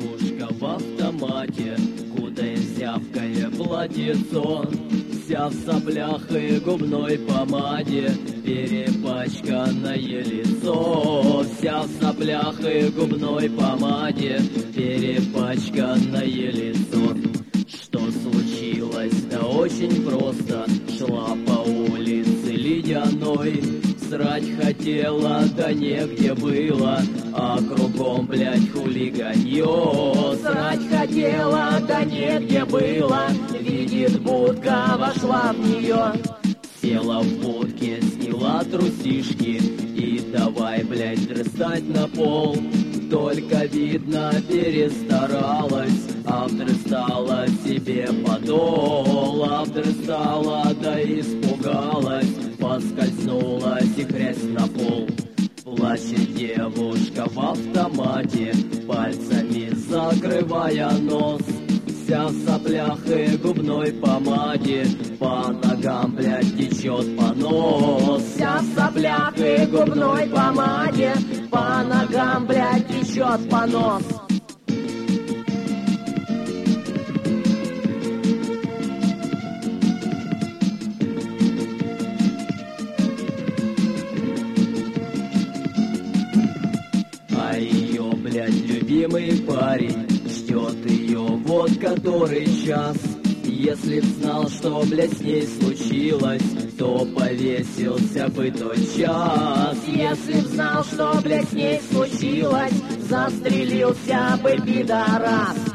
девушка в автомате, кутаясь в зябкое платьицо, вся в соплях и губной помаде, перепачканное лицо. Вся в соплях и губной помаде, перепачканное лицо. Что случилось? Да очень просто. Шла по улице ледяной, срать хотела, да негде было, а кругом, блядь, хулиганье. Срать хотела, да негде было, видит будка, вошла в нее. Села в будке, сняла трусишки и давай, блядь, дрыстать на пол. Только, видно, перестаралась, обдрыстала себе подол. Обдрыстала, да испугалась, поскользнулась и грязь на пол. Плачет девушка в автомате, пальцами закрывая нос. Вся в соплях и губной помаде, по ногам, блядь, течет понос. Вся в соплях и губной помаде, по ногам, блядь, течет понос. А ее, блядь, любимый парень ждет ее вот который час. Если б знал, что, блядь, с ней случилось, то повесился бы тот час. Если б знал, что, блядь, с ней случилось, застрелился бы пидорас.